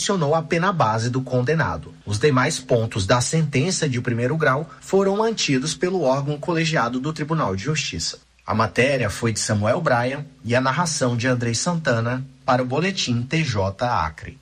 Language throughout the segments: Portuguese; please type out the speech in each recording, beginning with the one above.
mencionou a pena base do condenado. Os demais pontos da sentença de primeiro grau foram mantidos pelo órgão colegiado do Tribunal de Justiça. A matéria foi de Samuel Bryan e a narração de Andrei Santana para o Boletim TJ Acre.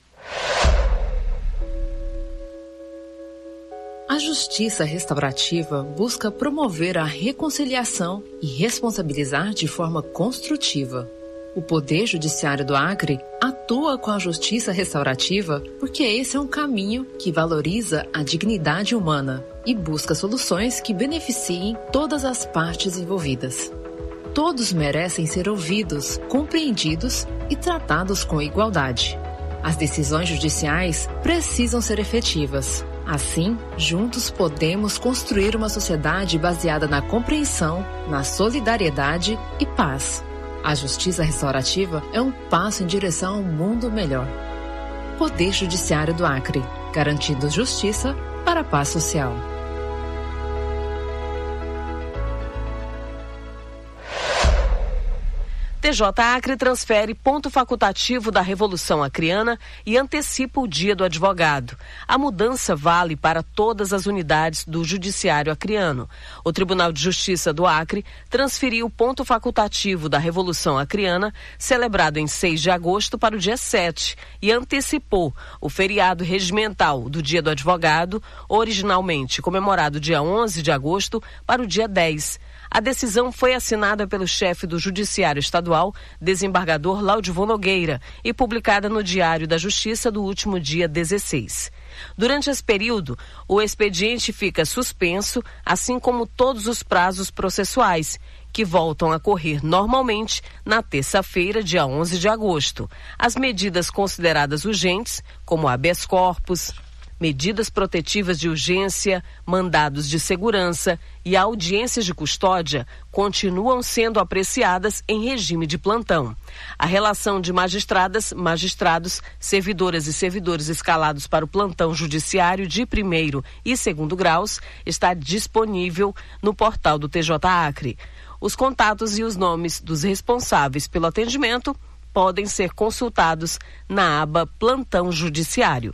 A justiça restaurativa busca promover a reconciliação e responsabilizar de forma construtiva. O Poder Judiciário do Acre atua com a justiça restaurativa porque esse é um caminho que valoriza a dignidade humana e busca soluções que beneficiem todas as partes envolvidas. Todos merecem ser ouvidos, compreendidos e tratados com igualdade. As decisões judiciais precisam ser efetivas. Assim, juntos podemos construir uma sociedade baseada na compreensão, na solidariedade e paz. A justiça restaurativa é um passo em direção a um mundo melhor. Poder Judiciário do Acre, garantindo justiça para a paz social. TJ Acre transfere ponto facultativo da Revolução Acreana e antecipa o Dia do Advogado. A mudança vale para todas as unidades do Judiciário Acreano. O Tribunal de Justiça do Acre transferiu o ponto facultativo da Revolução Acreana, celebrado em 6 de agosto, para o dia 7, e antecipou o feriado regimental do Dia do Advogado, originalmente comemorado dia 11 de agosto, para o dia 10. A decisão foi assinada pelo chefe do Judiciário Estadual, desembargador Laudivon Nogueira, e publicada no Diário da Justiça do último dia 16. Durante esse período, o expediente fica suspenso, assim como todos os prazos processuais, que voltam a correr normalmente na terça-feira, dia 11 de agosto. As medidas consideradas urgentes, como habeas corpus, medidas protetivas de urgência, mandados de segurança e audiências de custódia continuam sendo apreciadas em regime de plantão. A relação de magistradas, magistrados, servidoras e servidores escalados para o plantão judiciário de primeiro e segundo graus está disponível no portal do TJ Acre. Os contatos e os nomes dos responsáveis pelo atendimento podem ser consultados na aba Plantão Judiciário.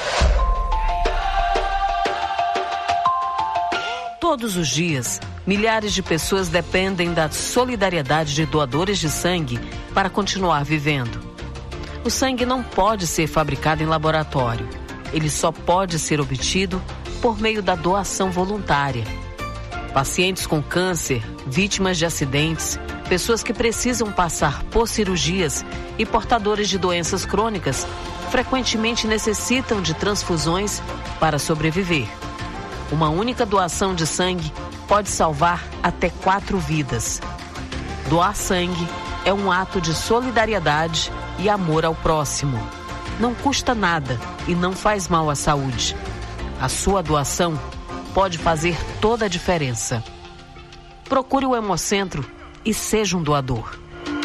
Todos os dias, milhares de pessoas dependem da solidariedade de doadores de sangue para continuar vivendo. O sangue não pode ser fabricado em laboratório. Ele só pode ser obtido por meio da doação voluntária. Pacientes com câncer, vítimas de acidentes, pessoas que precisam passar por cirurgias e portadores de doenças crônicas frequentemente necessitam de transfusões para sobreviver. Uma única doação de sangue pode salvar até 4 vidas. Doar sangue é um ato de solidariedade e amor ao próximo. Não custa nada e não faz mal à saúde. A sua doação pode fazer toda a diferença. Procure o Hemocentro e seja um doador.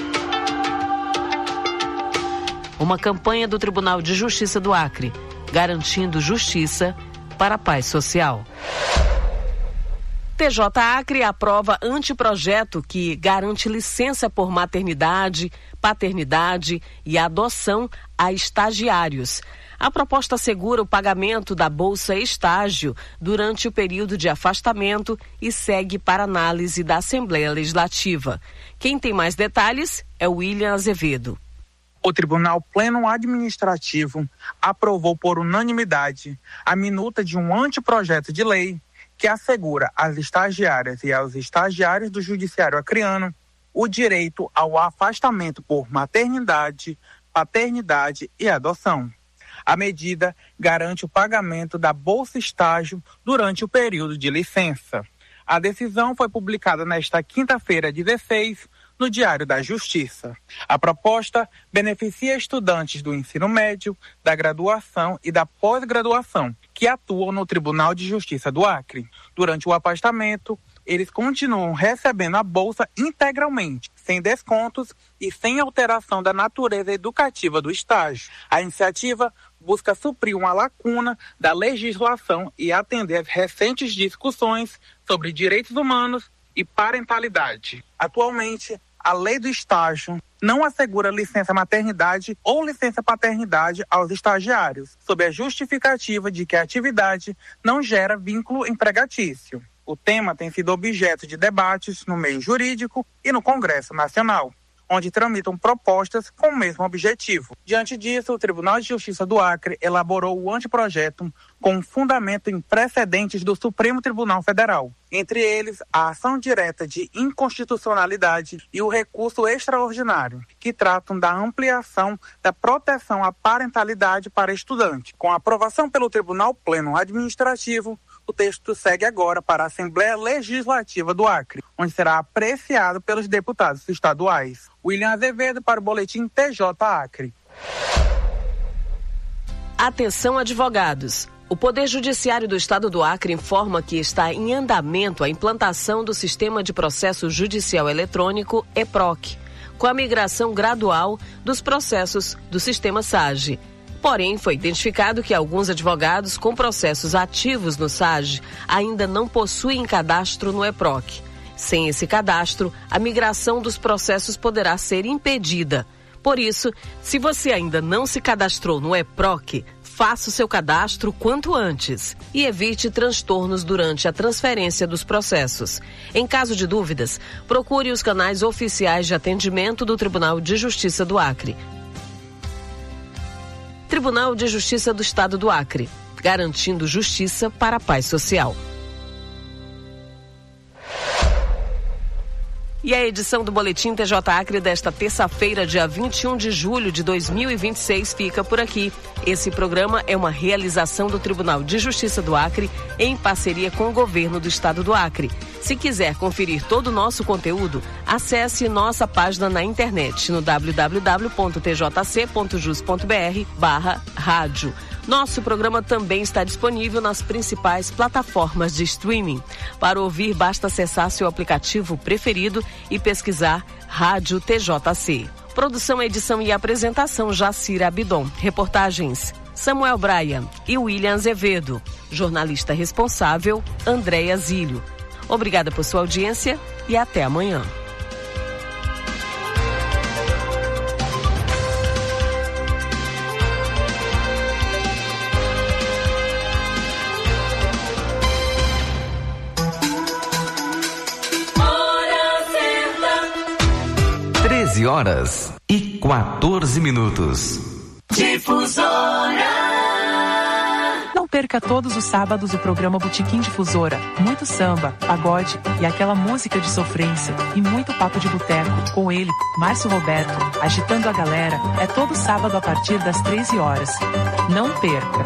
Uma campanha do Tribunal de Justiça do Acre, garantindo justiça para a paz social. TJ Acre aprova anteprojeto que garante licença por maternidade, paternidade e adoção a estagiários. A proposta assegura o pagamento da Bolsa Estágio durante o período de afastamento e segue para análise da Assembleia Legislativa. Quem tem mais detalhes é o William Azevedo. O Tribunal Pleno Administrativo aprovou por unanimidade a minuta de um anteprojeto de lei que assegura às estagiárias e aos estagiários do Judiciário Acreano o direito ao afastamento por maternidade, paternidade e adoção. A medida garante o pagamento da Bolsa Estágio durante o período de licença. A decisão foi publicada nesta quinta-feira, 16, no Diário da Justiça. A proposta beneficia estudantes do ensino médio, da graduação e da pós-graduação que atuam no Tribunal de Justiça do Acre. Durante o afastamento, eles continuam recebendo a bolsa integralmente, sem descontos e sem alteração da natureza educativa do estágio. A iniciativa busca suprir uma lacuna da legislação e atender às recentes discussões sobre direitos humanos e parentalidade. Atualmente, a lei do estágio não assegura licença maternidade ou licença paternidade aos estagiários, sob a justificativa de que a atividade não gera vínculo empregatício. O tema tem sido objeto de debates no meio jurídico e no Congresso Nacional, onde tramitam propostas com o mesmo objetivo. Diante disso, o Tribunal de Justiça do Acre elaborou o anteprojeto com fundamento em precedentes do Supremo Tribunal Federal, entre eles a ação direta de inconstitucionalidade e o recurso extraordinário, que tratam da ampliação da proteção à parentalidade para estudante. Com a aprovação pelo Tribunal Pleno Administrativo, o texto segue agora para a Assembleia Legislativa do Acre, onde será apreciado pelos deputados estaduais. William Azevedo para o Boletim TJ Acre. Atenção, advogados. O Poder Judiciário do Estado do Acre informa que está em andamento a implantação do Sistema de Processo Judicial Eletrônico, EPROC, com a migração gradual dos processos do Sistema SAGE. Porém, foi identificado que alguns advogados com processos ativos no SAGE ainda não possuem cadastro no EPROC. Sem esse cadastro, a migração dos processos poderá ser impedida. Por isso, se você ainda não se cadastrou no EPROC, faça o seu cadastro quanto antes e evite transtornos durante a transferência dos processos. Em caso de dúvidas, procure os canais oficiais de atendimento do Tribunal de Justiça do Acre. Tribunal de Justiça do Estado do Acre, garantindo justiça para a paz social. E a edição do Boletim TJ Acre desta terça-feira, dia 21 de julho de 2026, fica por aqui. Esse programa é uma realização do Tribunal de Justiça do Acre em parceria com o Governo do Estado do Acre. Se quiser conferir todo o nosso conteúdo, acesse nossa página na internet no www.tjc.jus.br/rádio. Nosso programa também está disponível nas principais plataformas de streaming. Para ouvir, basta acessar seu aplicativo preferido e pesquisar Rádio TJC. Produção, edição e apresentação, Jacira Abidon. Reportagens, Samuel Braia e William Azevedo. Jornalista responsável, Andréia Zílio. Obrigada por sua audiência e até amanhã. Horas e 14 minutos. Difusora. Não perca todos os sábados o programa Botequim Difusora. Muito samba, pagode e aquela música de sofrência e muito papo de boteco com ele, Márcio Roberto, agitando a galera. É todo sábado a partir das 13 horas. Não perca.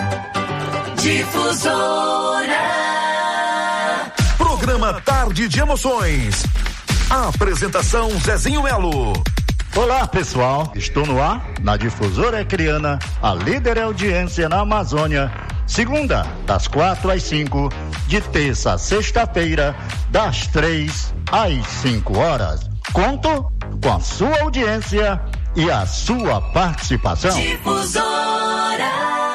Difusora. Programa Tarde de Emoções. A apresentação Zezinho Melo. Olá pessoal, estou no ar na Difusora Acreana, a líder audiência na Amazônia. Segunda, das 4 às 5, de terça a sexta-feira, das 3 às 5 horas. Conto com a sua audiência e a sua participação. Difusora.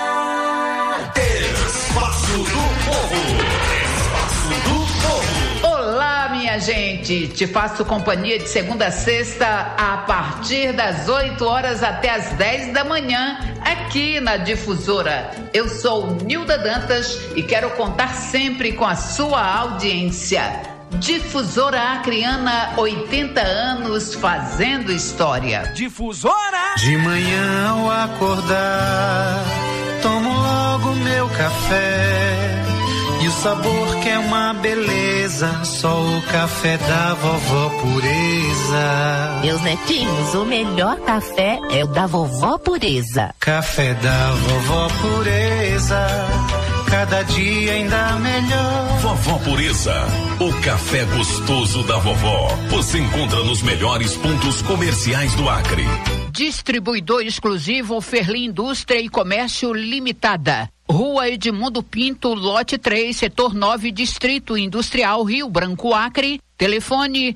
Espaço do Povo. Espaço do Povo. Olá, minha gente, te faço companhia de segunda a sexta a partir das 8 horas até as 10 da manhã aqui na Difusora. Eu sou Nilda Dantas e quero contar sempre com a sua audiência. Difusora Acreana, 80 anos fazendo história. Difusora! De manhã ao acordar, tomo logo meu café. E o sabor que é uma beleza, só o café da vovó Pureza. Meus netinhos, o melhor café é o da vovó Pureza. Café da vovó Pureza, cada dia ainda melhor. Vovó Pureza, o café gostoso da vovó. Você encontra nos melhores pontos comerciais do Acre. Distribuidor exclusivo Ferli Indústria e Comércio Limitada. Rua Edmundo Pinto, lote 3, setor 9, Distrito Industrial, Rio Branco, Acre. Telefone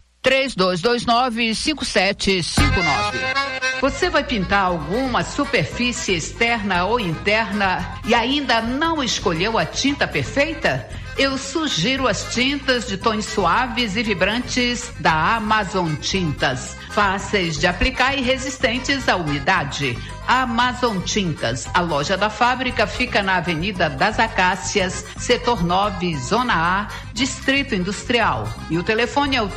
3229-5759. Você vai pintar alguma superfície externa ou interna e ainda não escolheu a tinta perfeita? Eu sugiro as tintas de tons suaves e vibrantes da Amazon Tintas. Fáceis de aplicar e resistentes à umidade. Amazon Tintas. A loja da fábrica fica na Avenida das Acácias, Setor 9, Zona A, Distrito Industrial. E o telefone é o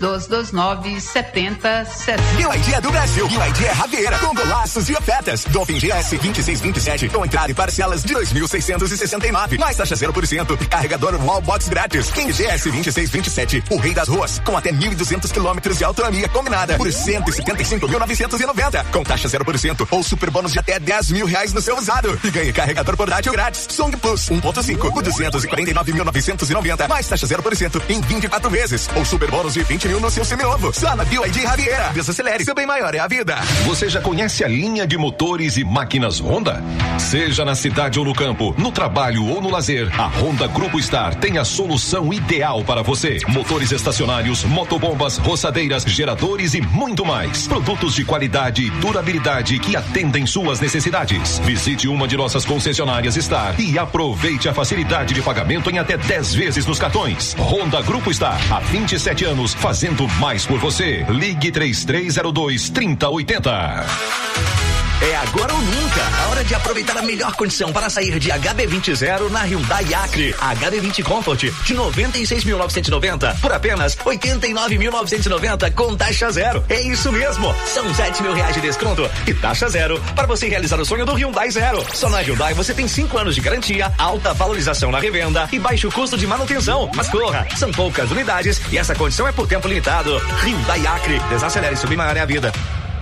3229-7060. BYD é do Brasil. BYD é Ravieira. Com golaços e ofertas. Dolphin GS 2627 com entrada e parcelas de 2.669. Mais taxa 0%. Carregador Wallbox grátis. King GS 2627. O rei das ruas. Com até 1.200 quilômetros de autonomia combinada. Por 175.990. Com taxa 0% ou super bônus de até R$10.000 no seu usado. E ganhe carregador portátil grátis. Song Plus 1.5 por 249.990. Mais taxa 0% em 24 vezes. Ou super bônus de 20 mil no seu seminovo. Só na BYD Ravieira. Desacelere, seu bem maior é a vida. Você já conhece a linha de motores e máquinas Honda? Seja na cidade ou no campo, no trabalho ou no lazer, a Honda Grupo Star tem a solução ideal para você. Motores estacionários, motobombas, roçadeiras, geradores e muito mais. Produtos de qualidade e durabilidade que atendem suas necessidades. Visite uma de nossas concessionárias Star e aproveite a facilidade de pagamento em até 10 vezes nos cartões. Honda Grupo Star, há 27 anos, fazendo mais por você. Ligue 3302-3080. É agora ou nunca, a hora de aproveitar a melhor condição para sair de HB20 Zero na Hyundai Acre. HB20 Comfort de 96.990 por apenas 89.990 com taxa zero. É isso mesmo, são R$7.000 de desconto e taxa zero para você realizar o sonho do Hyundai Zero. Só na Hyundai você tem 5 anos de garantia, alta valorização na revenda e baixo custo de manutenção. Mas corra, são poucas unidades e essa condição é por tempo limitado. Hyundai Acre, desacelere, subir maior é a vida.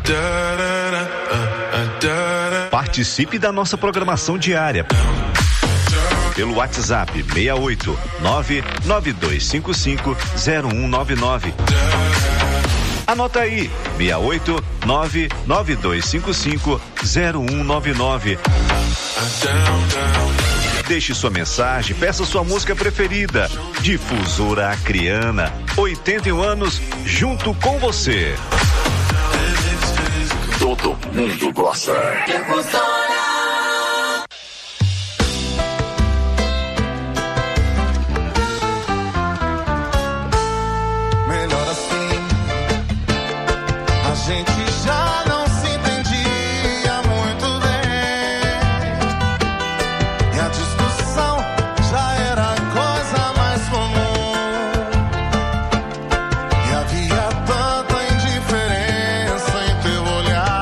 Participe da nossa programação diária pelo WhatsApp 68992550199. Anota aí, 68992550199. Deixe sua mensagem, peça sua música preferida. Difusora Acreana, 81 anos junto com você. Todo mundo gosta. Melhor assim, a gente já não se entendia muito bem. E a discussão já era a coisa mais comum. E havia tanta indiferença em teu olhar.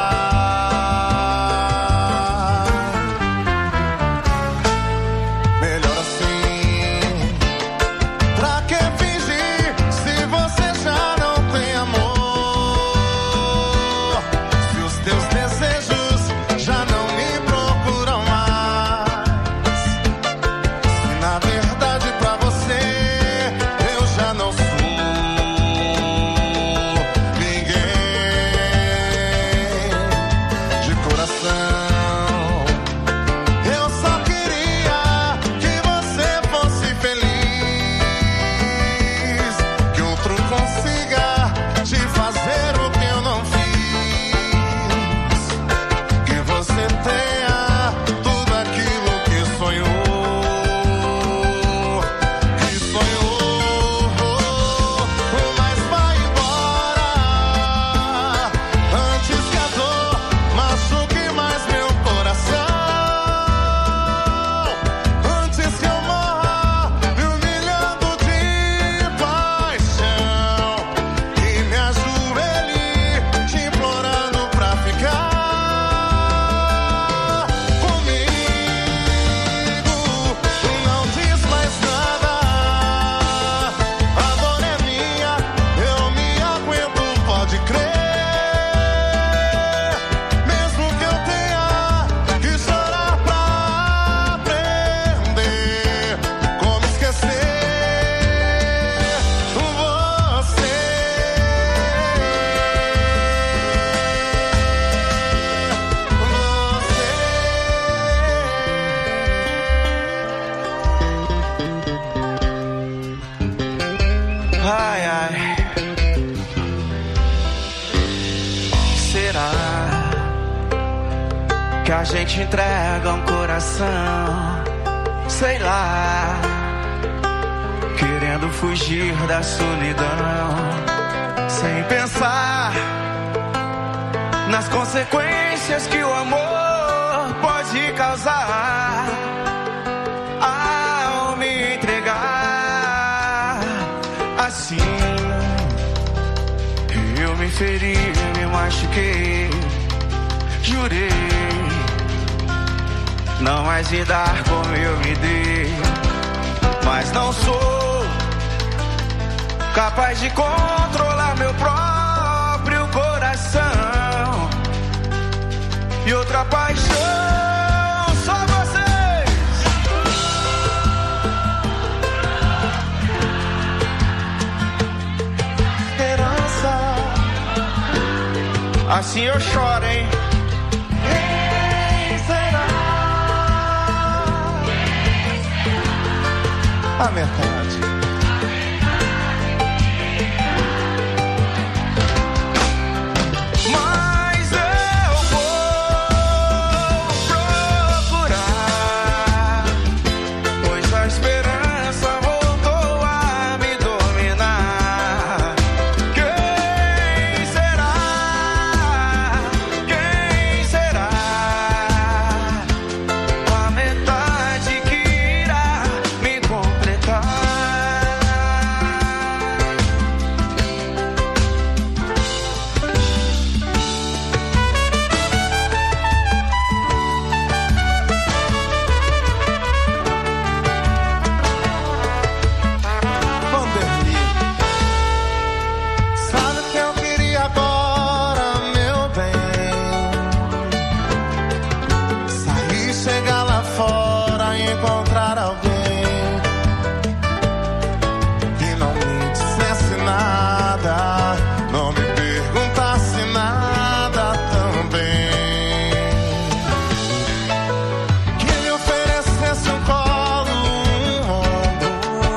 Melhor assim, pra que fingir se você já não tem amor? Se os teus desejos já não me procuram mais. Se na verdade pra você eu já não sou ninguém. De coração, eu só queria que você fosse feliz. Que outro consiga te fazer o que eu não fiz. Que você tenha tudo aquilo que sonhou. Mas vai embora antes que a dor machuque mais meu coração. Antes que eu morra me humilhando de paixão e me ajoelhe te implorando pra ficar comigo. Não diz mais nada, a dor é minha, eu me aguento, pode crer. Mesmo que eu tenha que chorar pra aprender como esquecer você. Ai, ai. Será que a gente entrega um coração? Sei lá, querendo fugir da solidão, sem pensar nas consequências que o amor pode causar ao me entregar. Assim eu me feri, me machuquei, jurei não mais me dar como eu me dei, mas não sou capaz de controlar meu próprio coração. E outra paixão, só vocês. Esperança, assim eu choro, hein? Quem será? A metade. Mas eu vou procurar, pois a esperança voltou a me dominar. Quem será? Quem será? A metade que irá me completar. Vanderly, sabe o que eu queria agora, meu bem? Sair, chegar lá fora e encontrar alguém que não me dissesse nada, não me perguntasse nada também, que me oferecesse um colo, um ombro,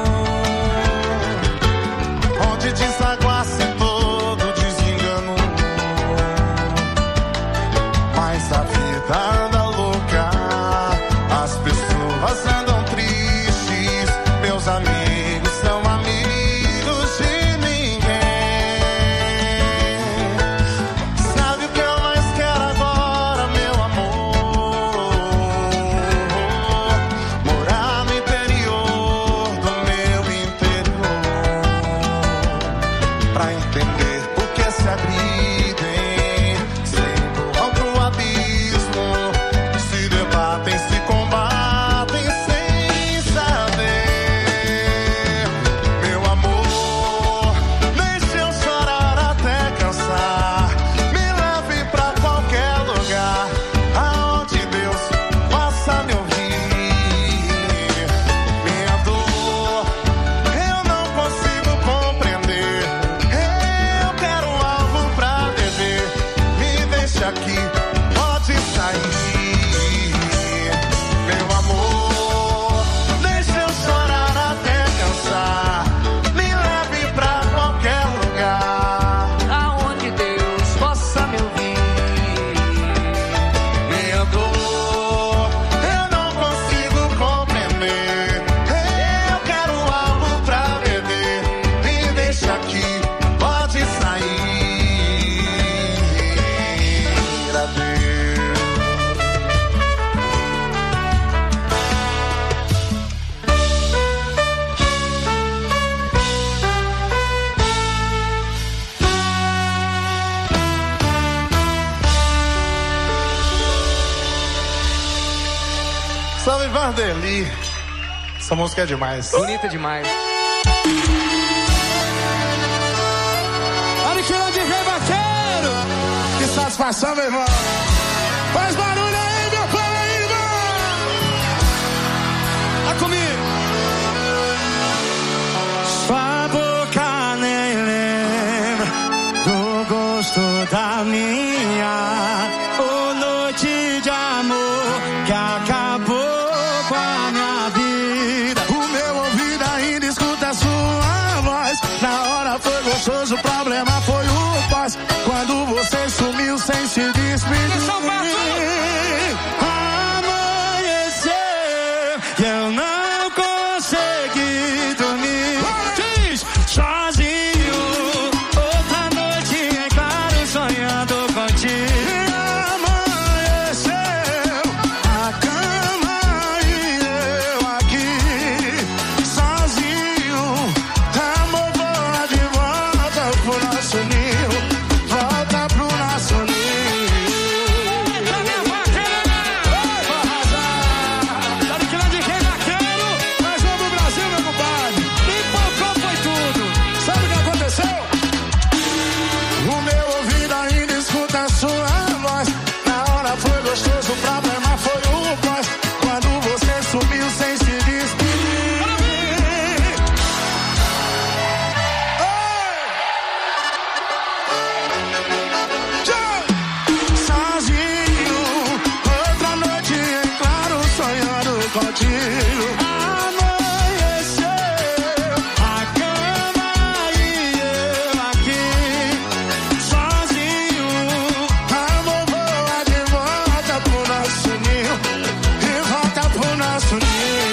onde desaguasse todo desengano. Mas a vida anda louca, as pessoas andam tristes, meus amigos são amigos de ninguém. Sabe o que eu mais quero agora, meu amor? Morar no interior do meu interior, pra entender por que se agridem, se empurram pro abismo, se debatem, se combatem sem saber. Meu amor, deixe eu chorar até cansar, me leve pra qualquer lugar, aonde Deus possa me ouvir. Minha dor eu não consigo compreender, eu quero algo pra beber, me deixa aqui, pode sair. Meu amor, deixa eu chorar até cansar, me leve pra qualquer lugar, aonde Deus possa me ouvir. Minha dor eu não consigo compreender, eu quero algo pra beber, me deixa aqui, pode sair. Adeus. Salve Vanderly, essa música é demais. Bonita demais. Olha que de rei vaqueiro, que satisfação, meu irmão. Faz barulho aí, meu pai, irmão. Tá comigo. Sua boca nem lembra do gosto da minha, ô noite de amor que acabou com a minha vida. O meu ouvido ainda escuta a sua voz, na hora foi gostoso, o problema foi o pós, quando você sumiu sem se despedir. contigo. Amanheceu a cama e eu aqui sozinho. Amor, voa de volta pro nosso ninho e volta pro nosso ninho.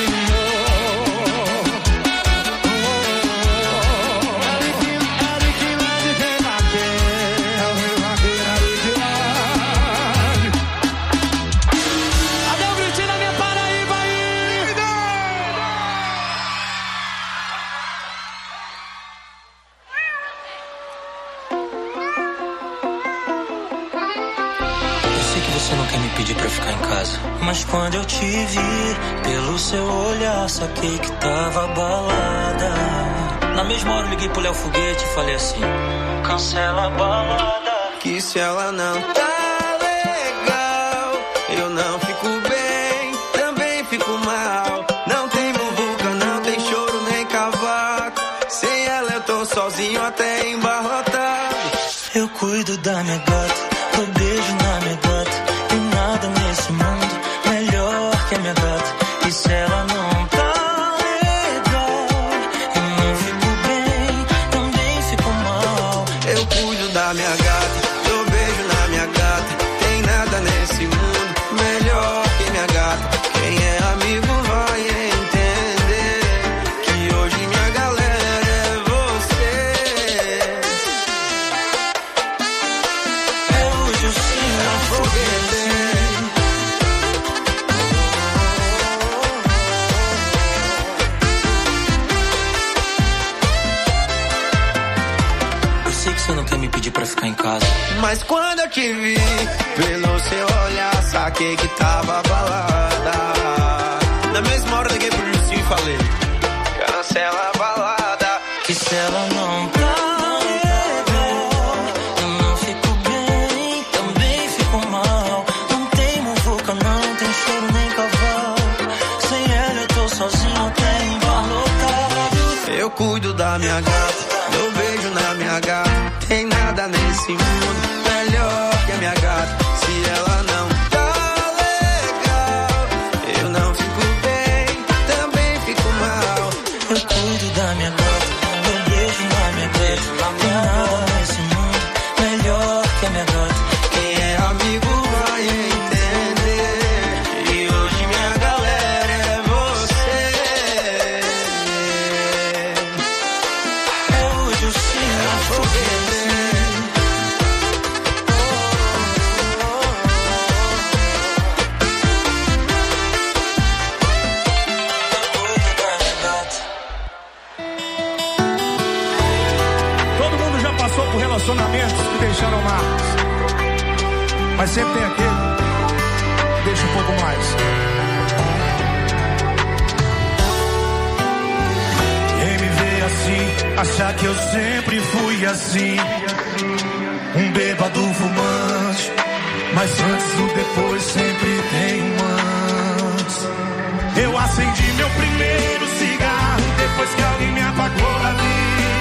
Mas quando eu te vi, pelo seu olhar, saquei que tava balada. Na mesma hora eu liguei pro Léo Foguete e falei assim: cancela a balada. Que se ela não tá legal, eu não fico bem, também fico mal. Não tem muvuca, não tem choro nem cavaco. Sem ela eu tô sozinho até embarrotado. Eu cuido da minha gata, dou beijo na minha gata. E nada nesse mundo melhor que a minha gata. E se ela não tá legal, eu não fico bem, também fico mal. Eu cuido da minha gata, dou beijo na minha gata. Tem nada nesse mundo melhor que minha gata. Quem é amigo vai entender que hoje minha galera é você. É hoje o sim, não foguete. Você não quer me pedir pra ficar em casa. Mas quando eu te vi, pelo seu olhar, saquei que tava balada. Na mesma hora liguei pro Justinho e falei: cancela a balada. Que se ela não tá legal, eu não fico bem, também fico mal. Não tem muvuca, não tem choro nem cavalo. Sem ela eu tô sozinho até embarrotado. Eu cuido da minha gata, dou beijo na minha gata. Tem nada nesse mundo melhor que a minha gata. Se ela não tá legal, eu não fico bem, também fico mal. Eu cuido da minha gata, dou beijo na minha gata. Tem nada nesse mundo melhor que a minha gata. Quem é amigo vai entender e hoje minha galera é você. É hoje o sim, não foguete. Relacionamentos que deixaram marcas, mas sempre tem aquele que deixa um pouco mais. Quem me vê assim, achar que eu sempre fui assim, um bêbado fumante, mas antes ou depois sempre tem um antes. Eu acendi meu primeiro cigarro depois que alguém me apagou da vida.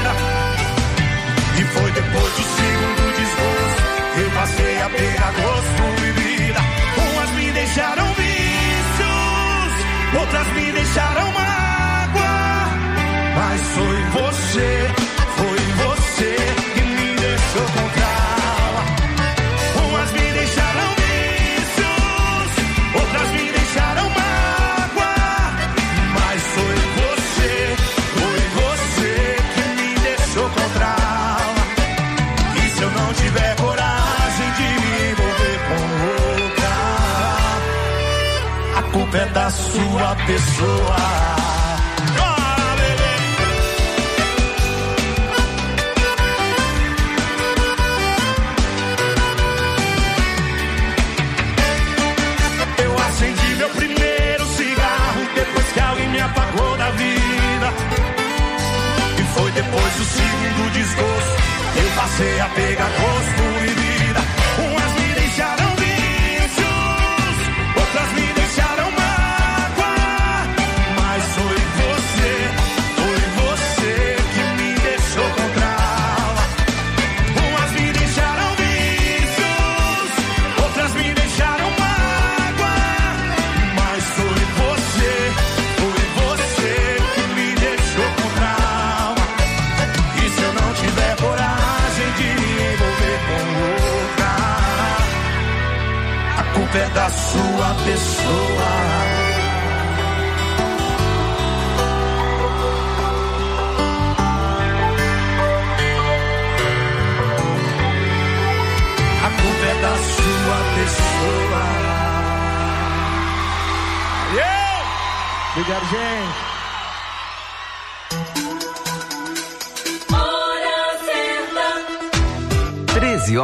E foi depois do segundo desgosto, eu passei a pegar gosto por bebida. Umas me deixaram vícios, outras me deixaram mágoa. Mas foi você que me deixou com trauma. Umas me deixaram vícios, outras me deixaram mágoa. Mas foi você que me deixou com trauma. Se eu não tiver coragem de me envolver com outra, a culpa é da sua pessoa. Eu acendi meu primeiro cigarro depois que alguém me apagou da vida. E foi depois do segundo desgosto, eu passei a pegar gosto por bebida. Umas me deixaram vícios, outras me deixaram mágoa. Mas foi você que me deixou com trauma. Umas me deixaram vícios, outras me deixaram mágoa. Mas foi você sua pessoa. Da sua pessoa. Yeah! Obrigado, gente. Hora certa.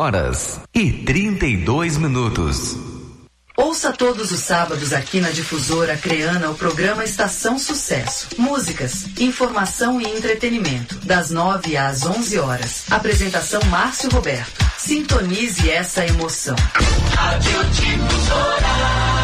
13h32. Ouça todos os sábados aqui na Difusora Acreana o programa Estação Sucesso. Músicas, informação e entretenimento. Das 9 às 11 horas. Apresentação Márcio Roberto. Sintonize essa emoção. Rádio Difusora.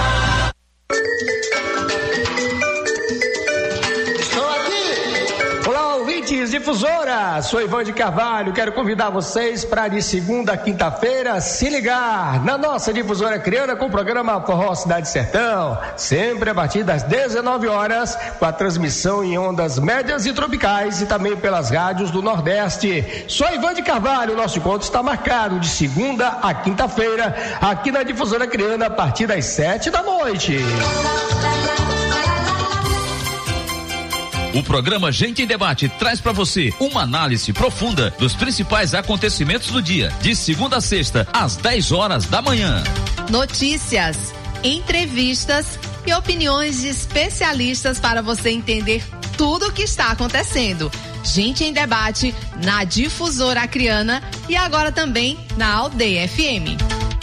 Estou aqui. Olá, ouvintes Difusora. Sou Ivan de Carvalho. Quero convidar vocês para de segunda a quinta-feira se ligar na nossa Difusora Acreana com o programa Forró Cidade Sertão. Sempre a partir das 19 horas, com a transmissão em ondas médias e tropicais e também pelas rádios do Nordeste. Sou Ivan de Carvalho. Nosso encontro está marcado de segunda a quinta-feira aqui na Difusora Acreana a partir das 7 da noite. O programa Gente em Debate traz para você uma análise profunda dos principais acontecimentos do dia, de segunda a sexta, às 10 horas da manhã. Notícias, entrevistas e opiniões de especialistas para você entender tudo o que está acontecendo. Gente em Debate na Difusora Acreana e agora também na Aldeia FM.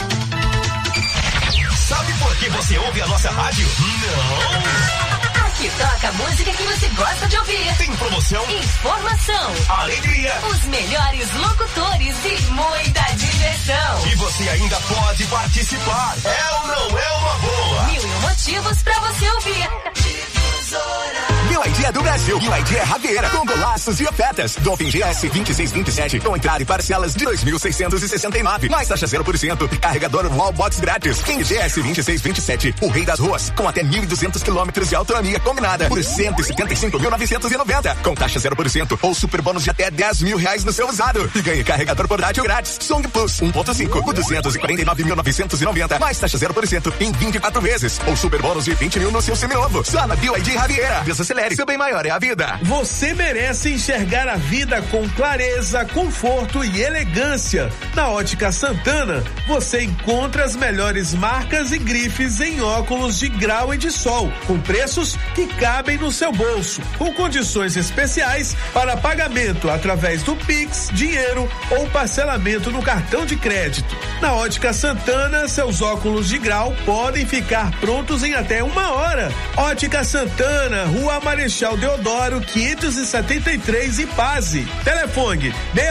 Sabe por que você ouve a nossa rádio? Não! Aqui toca a música que você gosta de ouvir. Tem promoção, informação, alegria, os melhores locutores e muita diversão. E você ainda pode participar. É ou não é uma boa? 1001 motivos pra você ouvir. BYD é do Brasil. BYD é Ravieira, com golaços e ofertas. Dolphin GS 2627, com entrada e parcelas de 2.669. Mais taxa 0%. Carregador Wallbox grátis. King GS 2627, o rei das ruas, com até 1.200 quilômetros de autonomia combinada por 175.990. Com taxa 0% ou super bônus de até R$10.000 no seu usado. E ganhe carregador portátil grátis. Song Plus 1.5 por 249.990. Mais taxa 0% em 24 vezes. Ou super bônus de 20.000 no seu seminovo. Só na BYD Ravieira. Desacelere, seu bem maior é a vida. Você merece enxergar a vida com clareza, conforto e elegância. Na Ótica Santana, você encontra as melhores marcas e grifes em óculos de grau e de sol, com preços que cabem no seu bolso, com condições especiais para pagamento através do Pix, dinheiro ou parcelamento no cartão de crédito. Na Ótica Santana, seus óculos de grau podem ficar prontos em até 1 hora. Ótica Santana, Rua Marechal Deodoro, 573, Ipase. Telefone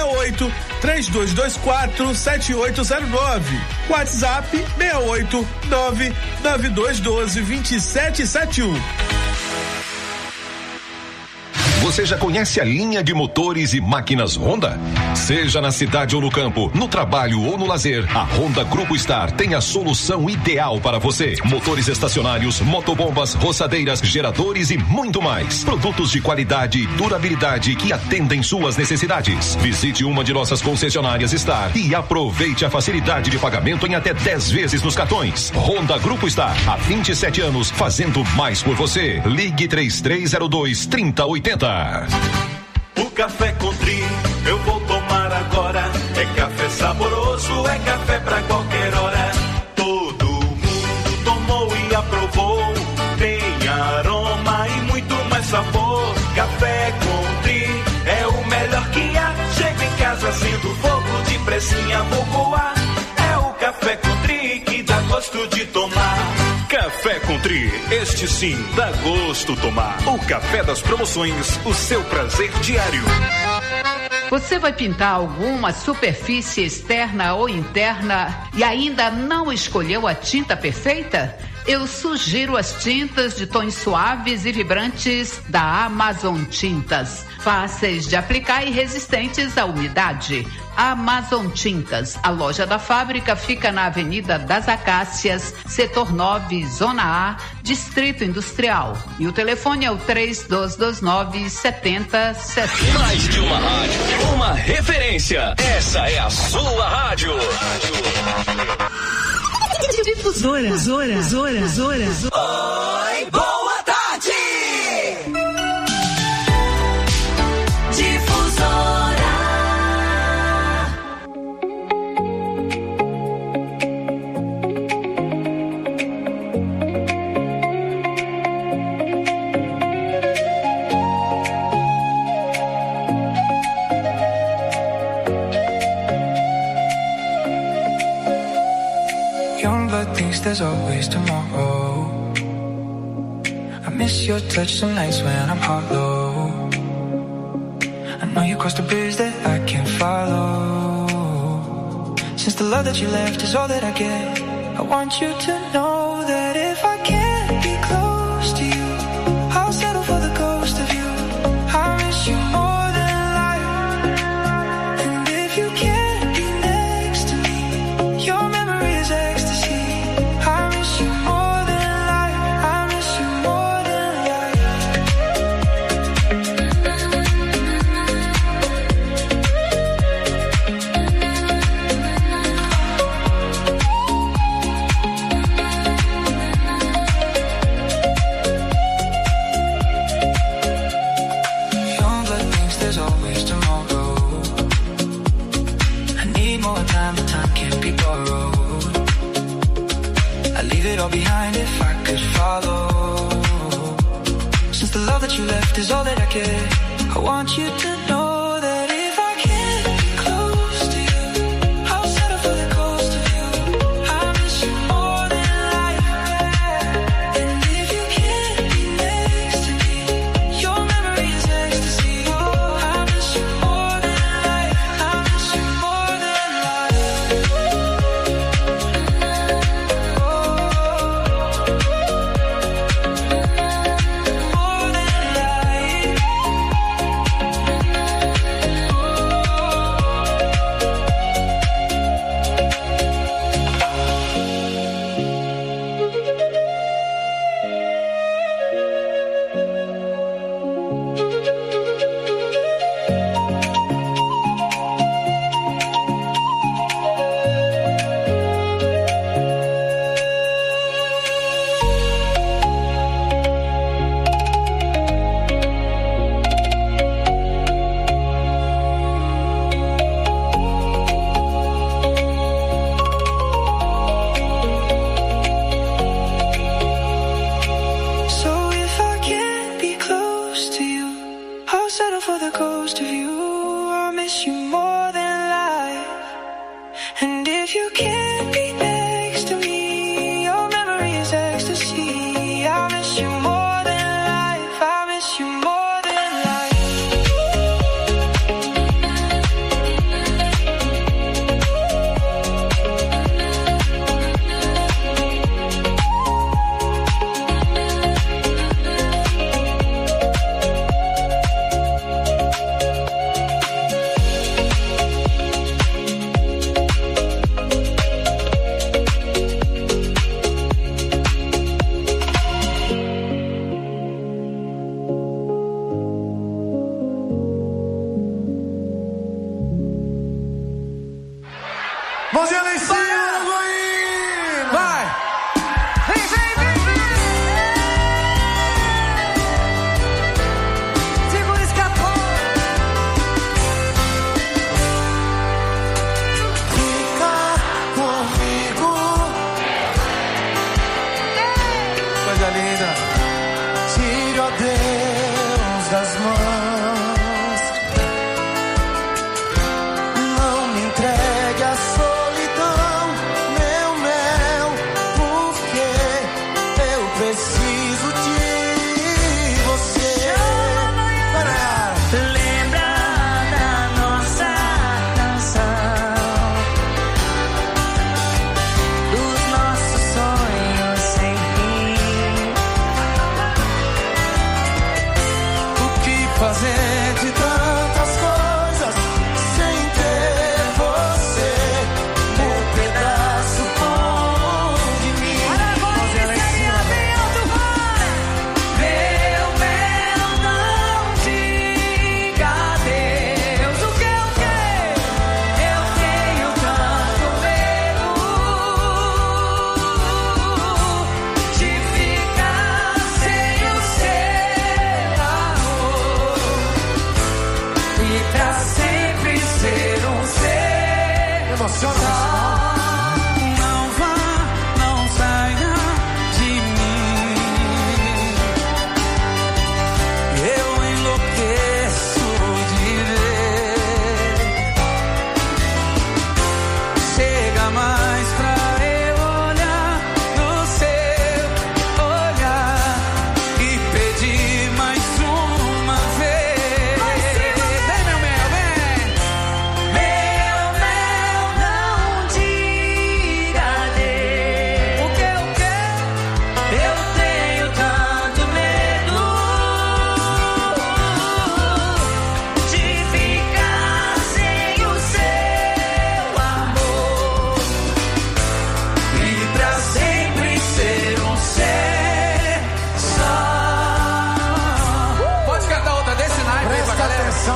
68-3224-7809. WhatsApp 689-9212-2771. Você já conhece a linha de motores e máquinas Honda? Seja na cidade ou no campo, no trabalho ou no lazer, a Honda Grupo Star tem a solução ideal para você. Motores estacionários, motobombas, roçadeiras, geradores e muito mais. Produtos de qualidade e durabilidade que atendem suas necessidades. Visite uma de nossas concessionárias Star e aproveite a facilidade de pagamento em até 10 vezes nos cartões. Honda Grupo Star, há 27 anos, fazendo mais por você. Ligue 3302-3080. O café Country eu vou tomar agora. É café saboroso, é café pra qualquer hora. Todo mundo tomou e aprovou. Tem aroma e muito mais sabor. Café Country é o melhor que há. Chego em casa, acendo fogo de pressinha, vou coar. É o café Country que dá gosto de tomar. Café Country, este sim dá gosto tomar. O café das promoções, o seu prazer diário. Você vai pintar alguma superfície externa ou interna e ainda não escolheu a tinta perfeita? Eu sugiro as tintas de tons suaves e vibrantes da Amazon Tintas. Fáceis de aplicar e resistentes à umidade. Amazon Tintas. A loja da fábrica fica na Avenida das Acácias, Setor 9, Zona A, Distrito Industrial. E o telefone é o 3229-7070. Mais de uma rádio, uma referência. Essa é a sua rádio. Difusora. Oi, boa tarde! Difusora. Young blood thinks there's always tomorrow. I miss your touch some nights when I'm hollow. I know you crossed a bridge that I can't follow. Since the love that you left is all that I get, I want you to know that if I can't be close to you, I'll settle for the ghost of you. I miss you more than life. And if you can't be next to me, your memory is ecstasy. I miss you more than life. I miss you more than Young blood thinks there's always tomorrow. I need more time, but time can't be borrowed. I'd leave it all behind if I could follow. Since the love that you left is all that I get, I want you to know that if I can't be close to you, I'll settle for the ghost of you. I miss you more than life. And if you can't be next to me, your memory is ecstasy. Oh, I miss you more than life. I miss you more than So if I can't be close to you, I'll settle for the ghost of you. I miss you more than life. And if you can't be next to me, your memory is ecstasy. I miss you more than life. I miss you more than life. Mãozinha lá em cima, Lagoinha! Vai! Vem, vem, vem, vem! Segura esse capô! Fica comigo. Coisa linda. Tire, ó Deus, das mãos. Não me entregue a solidão, meu mel, porque eu preciso de você. Lembra da nossa canção, dos nossos sonhos sem fim. O que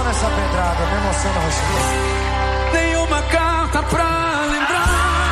nessa pedrada, me emociona você. Tem uma carta pra lembrar.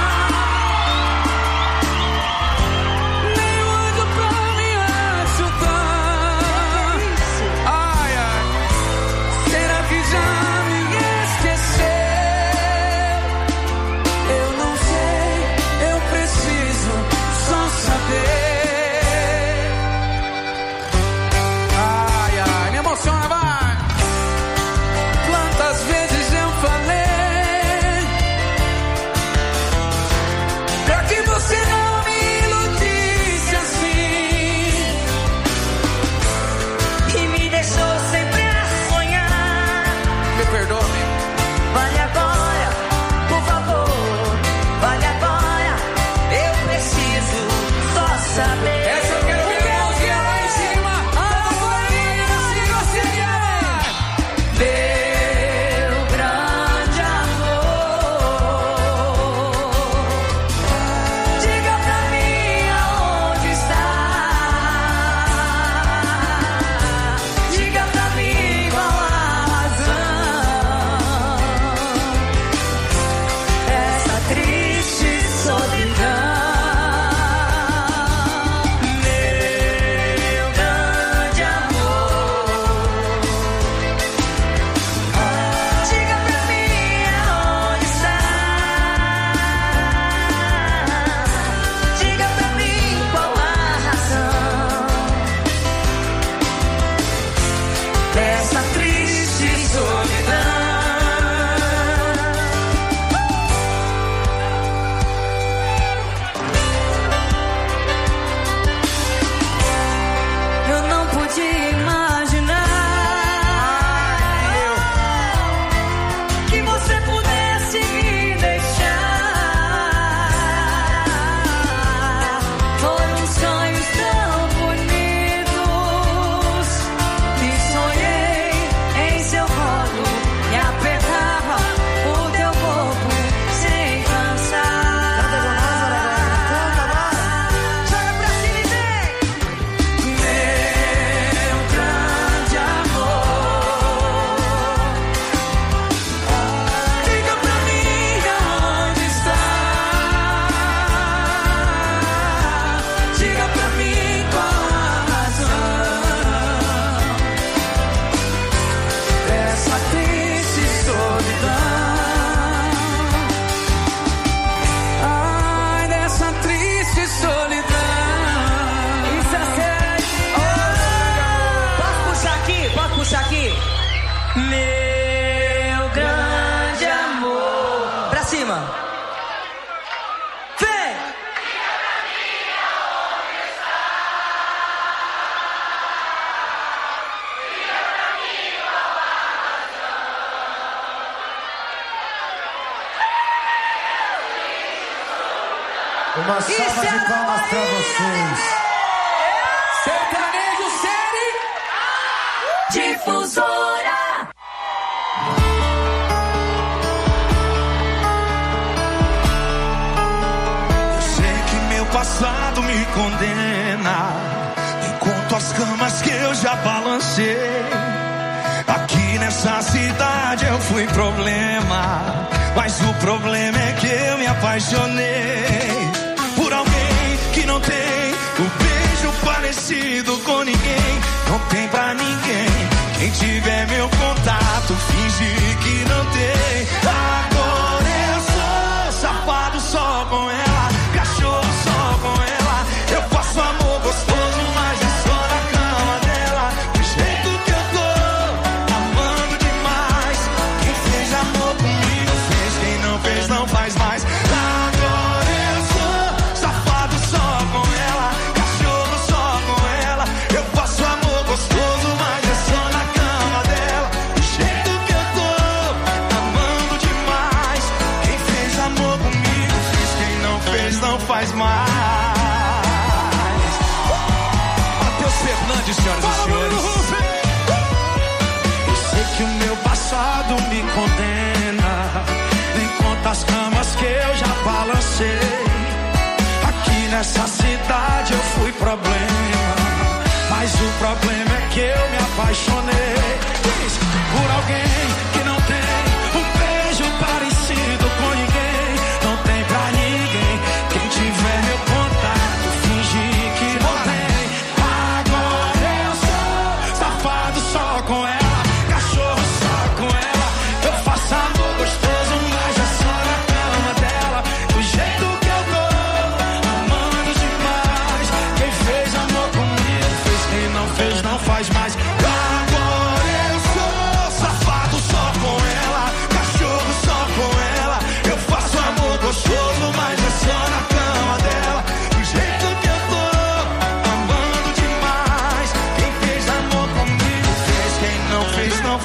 Meu grande amor. Pra cima. Vem! Uma salva de palmas pra vocês. Sertanejo série Difusora. Eu sei que meu passado me condena, enquanto as camas que eu já balancei. Aqui nessa cidade eu fui problema, mas o problema é que eu me apaixonei por alguém que não tem um beijo parecido com ninguém. Não tem pra ninguém. Quem tiver meu contato, finge que não tem. Agora eu sou safado só com ela, cachorro só com ela. Eu faço amor gostoso, mas é só na cama dela. Do jeito que eu tô, amando demais. Quem fez amor comigo fez, quem não fez não faz mais. Agora eu sou safado só com ela, cachorro só com ela. Eu faço amor gostoso, mas é só na cama dela. Do jeito que eu tô, amando demais. Quem fez amor comigo fez, quem não fez não faz mais. Matheus Fernandes, senhoras e senhores. Eu sei que o meu passado me condena, nem quantas camas que eu já balancei. Aqui nessa cidade eu fui problema, mas o problema é que eu me apaixonei por alguém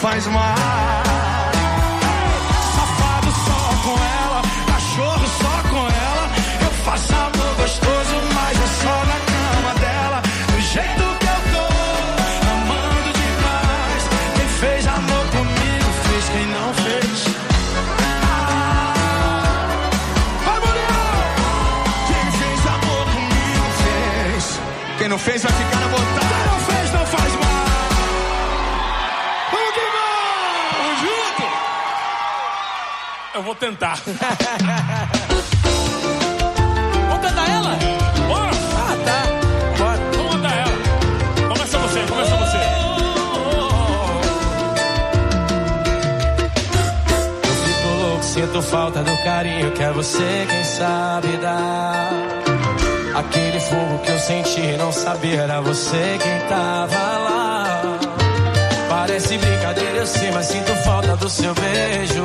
faz mal. Safado só com ela, cachorro só com ela. Eu faço amor gostoso, mas é só na cama dela. Do jeito que eu tô, amando demais. Quem fez amor comigo fez, quem não fez. Vai, mulher! Quem fez amor comigo fez. Quem não fez vai ficar na vontade. Quem não fez não faz mal. Vamos que vamos! Junto! Eu vou tentar. Vamos cantar ela? Bora! Ah, tá. Bora. Vamos cantar ela. Começa você, começa você. Eu fico louco, sinto falta do carinho que é você quem sabe dar. Aquele fogo que eu senti, não sabia, era você quem tava lá. Parece brincadeira, eu sei, mas sinto falta do seu beijo.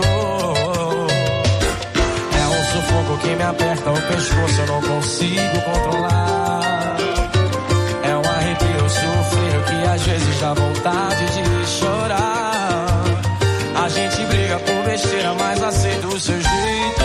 É um sufoco que me aperta o pescoço, eu não consigo controlar. É um arrepio, sofrer que às vezes dá vontade de chorar. A gente briga por besteira, mas aceito o seu jeito.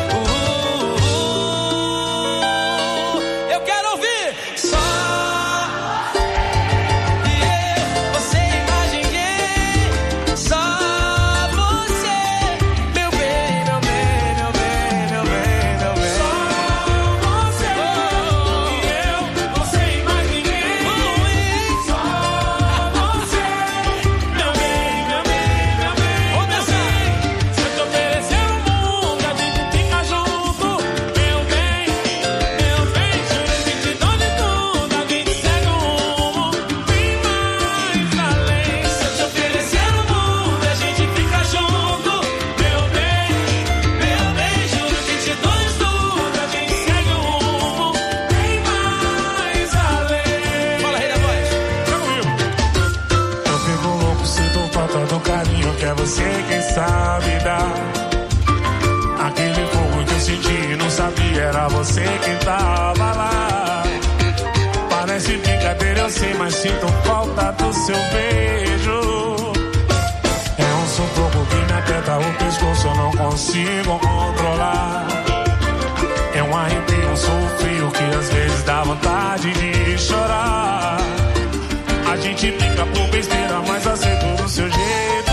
Você quem sabe dar. Aquele fogo que eu senti, não sabia, era você quem tava lá. Parece brincadeira, eu sei, mas sinto falta do seu beijo. É um sufoco que me aperta o pescoço, eu não consigo controlar. É um arrepio, um sofrio que às vezes dá vontade de chorar. A gente brinca por besteira, mas aceito do seu jeito.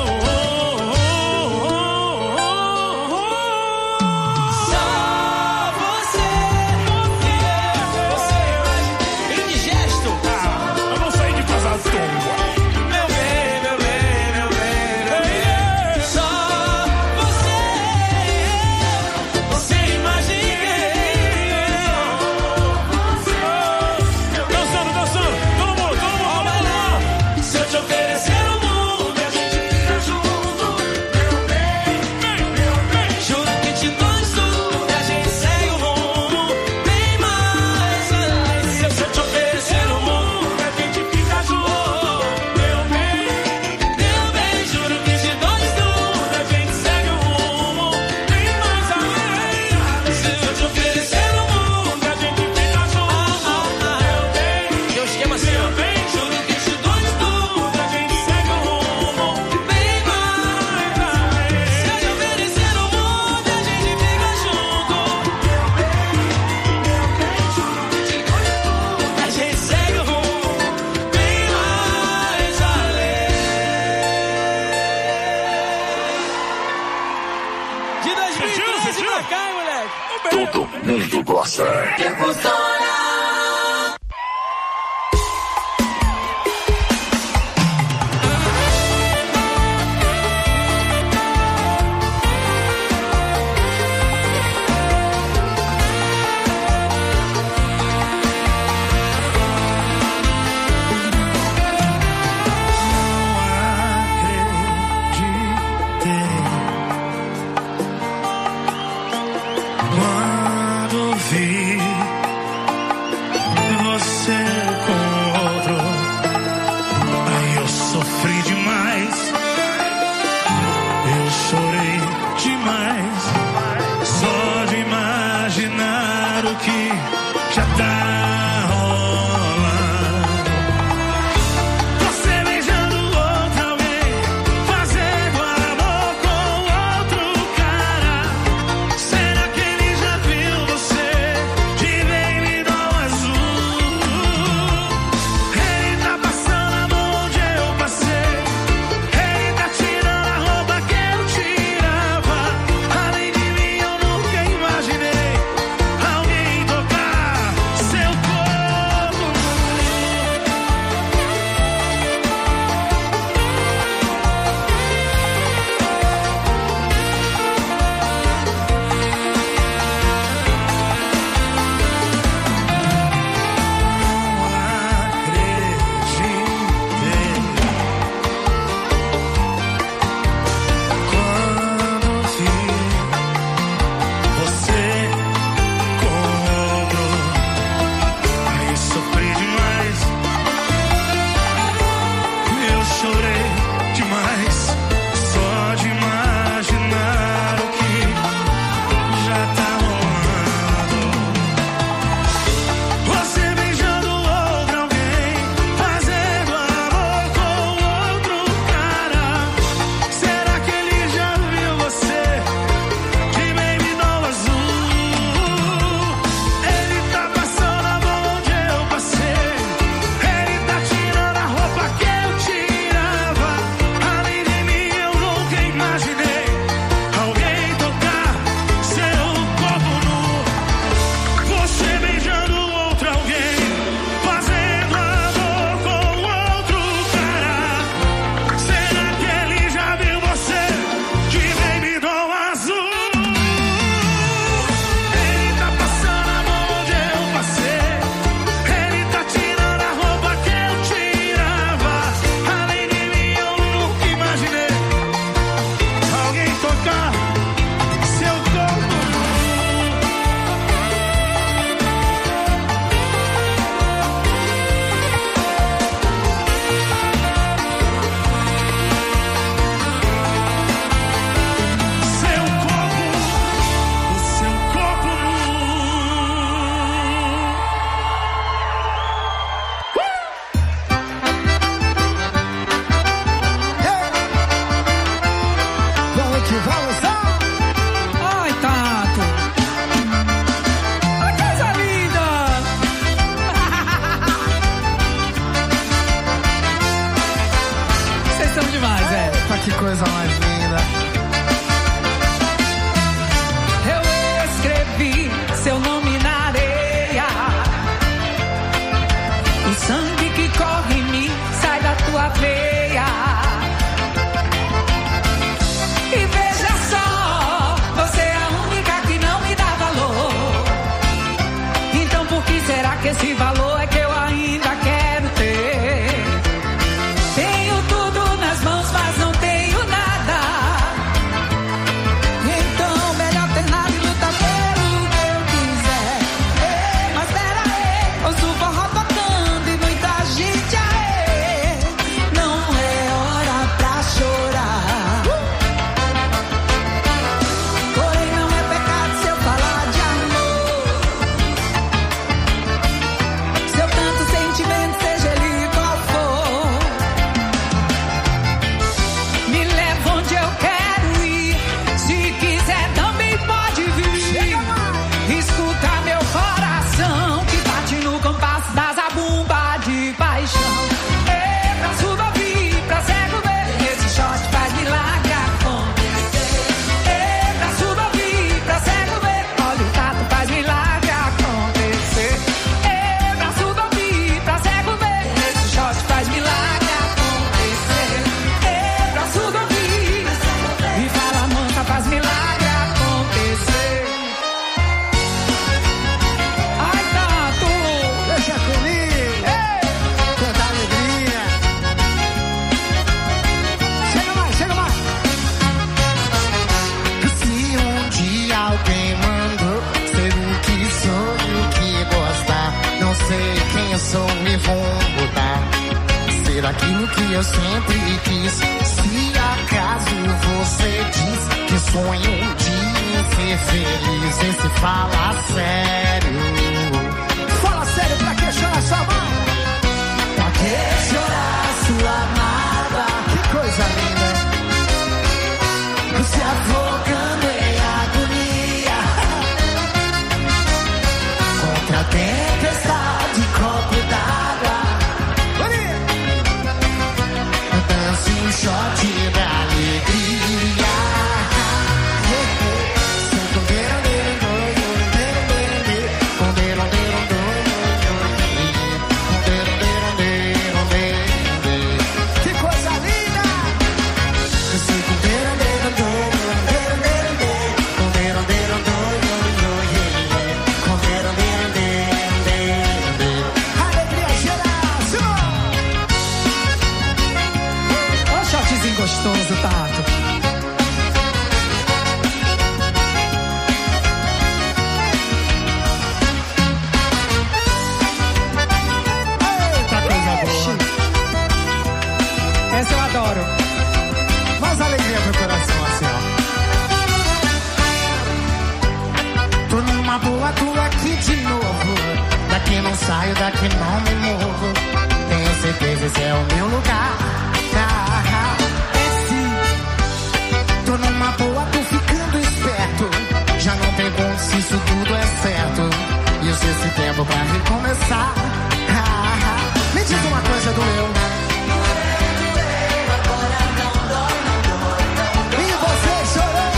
Todo mundo gosta. Que coisa mais linda. Eu escrevi seu nome na areia. O sangue que corre em mim sai da tua veia. E veja só, você é a única que não me dá valor. Então por que será que esse valor é que eu ainda quero ter? Tenho tudo nas mãos, mas não tenho nada. Então melhor ter nada e lutar pelo que eu quiser. Ei, mas pera aí, ouço o forró tocando e muita gente aí. Não é hora pra chorar. Porém não é pecado se eu falar de amor. Se eu tanto sentimento, seja ele qual for, me leva onde eu quero ir. Se quiser também pode vir. Escuta meu coração que bate no compasso da zabumba de paixão. Ei, pra surdo ouvir, pra cego ver, esse shot faz milagre acontecer. Ei, pra surdo ouvir, pra cego ver, olha o tato faz milagre acontecer. Ei, pra surdo ouvir, pra cego ver, esse shot faz milagre acontecer. Ei, pra surdo ouvir, e fala mansa faz milagre acontecer. Ai, tato, Deixa comigo. Tanta alegria. Chega mais, chega mais. Se um dia alguém mandou ser o que sou e o que gostar, não sei quem eu sou, me vou mudar. Ser aquilo que eu sempre quis. Se acaso você diz que sonho um dia em ser feliz, esse fala sério. Fala sério, pra que chorar sua mão? Pra que chorar sua amada? Que coisa linda. Se afogando em agonia contra a tempestade, copo d'água. Dance um shot da alegria. Que coisa linda. Alegria geral, Simão. ó, shotzinho gostoso, tato. Eita coisa boa. Essa eu adoro. Mais alegria pro coração, assim, ó. Tô numa boa, tô aqui de novo. Daqui não saio, daqui não me movo. Tenho certeza esse é o meu lugar. Tô numa boa, tô ficando esperto. Já não pergunto se isso tudo é certo. E uso esse tempo pra recomeçar. Me diz uma coisa do eu. E você chorou?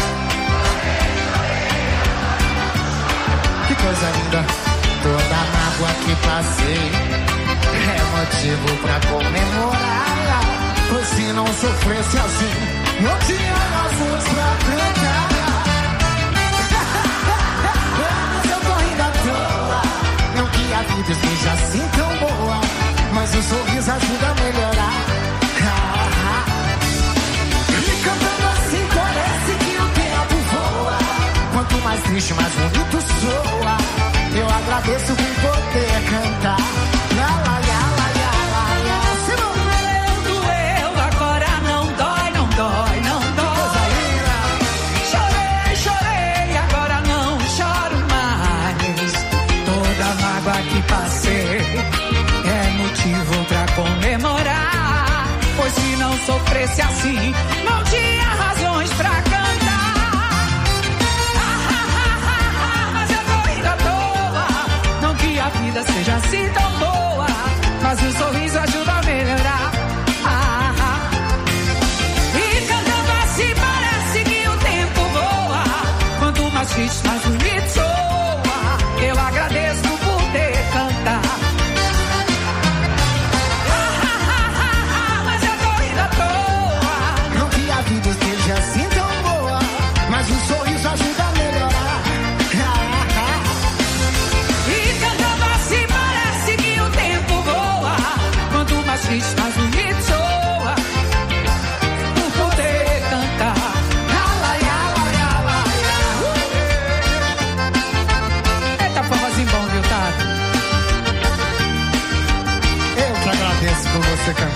Que coisa linda. Toda a mágoa que passei é motivo pra comemorar. Pois se não sofresse assim, não tinha razões pra cantar. Mas eu tô rindo à toa. Não que a vida esteja assim tão boa, mas o sorriso ajuda a melhorar. E cantando assim parece que o tempo voa. Quanto mais triste, mais bonito soa. Eu agradeço por poder cantar. La la la la la la. Simão. Doeu, agora não dói, não dói, não dói. Chorei, chorei, agora não choro mais. Toda mágoa que passei é motivo pra comemorar. Pois se não sofresse assim, não tinha razões pra cantar. Mas eu tô rindo à toa. Não que a vida seja assim tão boa, mas o sorriso ajuda a melhorar. E cantando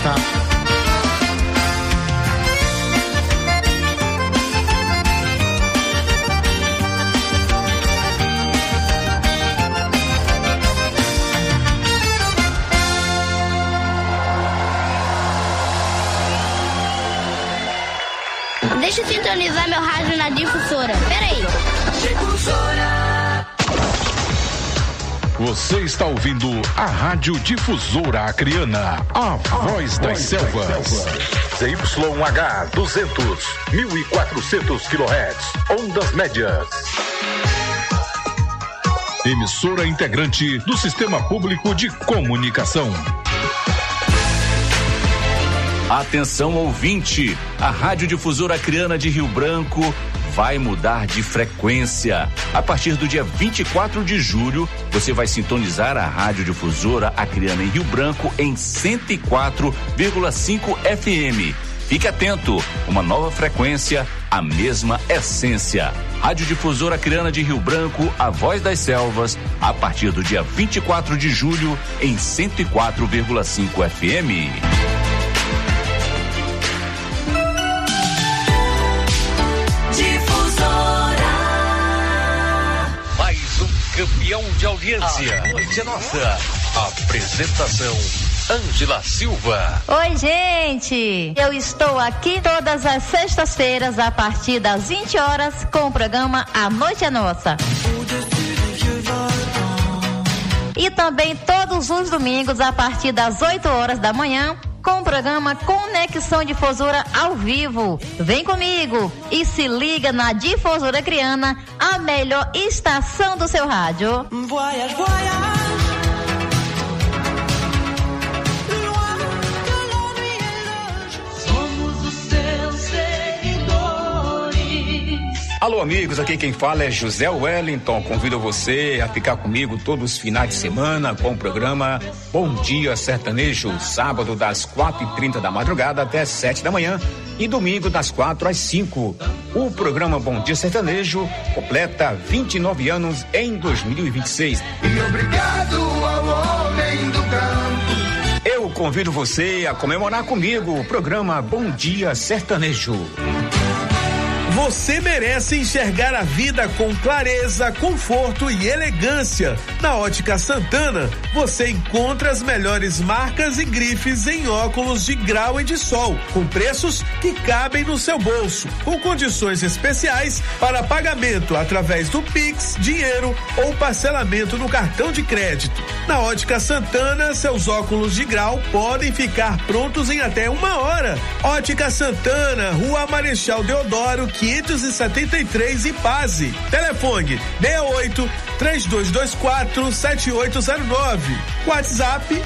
tá. Deixa eu sintonizar meu rádio na difusora. Peraí. Difusora. Você está ouvindo a Rádio Difusora Acreana, a voz das selvas. ZYH 200, 1400 kHz, ondas médias. Emissora integrante do Sistema Público de Comunicação. Atenção, ouvinte, a Rádio Difusora Acreana de Rio Branco vai mudar de frequência. A partir do dia 24 de julho, você vai sintonizar a Rádio Difusora Acreana em Rio Branco em 104,5 FM. Fique atento, uma nova frequência, a mesma essência. Rádio Difusora Acreana de Rio Branco, a voz das selvas, a partir do dia 24 de julho em 104,5 FM. Campeão de audiência. A noite é nossa. Apresentação: Ângela Silva. Oi, gente. Eu estou aqui todas as sextas-feiras a partir das 20 horas com o programa A Noite é Nossa. E também todos os domingos a partir das 8 horas da manhã com o programa Conexão Difusora ao vivo. Vem comigo e se liga na Difusora Acreana, a melhor estação do seu rádio. Voyage, voyage. Alô, amigos, aqui quem fala é José Wellington. Convido você a ficar comigo todos os finais de semana com o programa Bom Dia Sertanejo, sábado das 4h30 da madrugada até 7 da manhã e domingo das 4 às 5. O programa Bom Dia Sertanejo completa 29 anos em 2026. E obrigado ao homem do campo. Eu convido você a comemorar comigo o programa Bom Dia Sertanejo. Você merece enxergar a vida com clareza, conforto e elegância. Na Ótica Santana, você encontra as melhores marcas e grifes em óculos de grau e de sol, com preços que cabem no seu bolso, com condições especiais para pagamento através do Pix, dinheiro ou parcelamento no cartão de crédito. Na Ótica Santana, seus óculos de grau podem ficar prontos em até 1 hora. Ótica Santana, Rua Marechal Deodoro, 573 Ipaze. Telefone 68-3224-7809. WhatsApp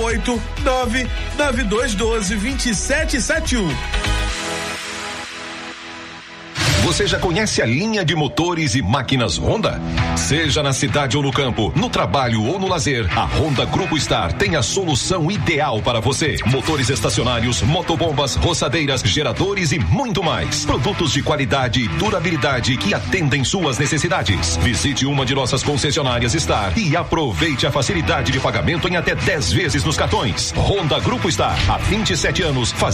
689-9212-2771. Você já conhece a linha de motores e máquinas Honda? Seja na cidade ou no campo, no trabalho ou no lazer, a Honda Grupo Star tem a solução ideal para você. Motores estacionários, motobombas, roçadeiras, geradores e muito mais. Produtos de qualidade e durabilidade que atendem suas necessidades. Visite uma de nossas concessionárias Star e aproveite a facilidade de pagamento em até 10 vezes nos cartões. Honda Grupo Star, há 27 anos,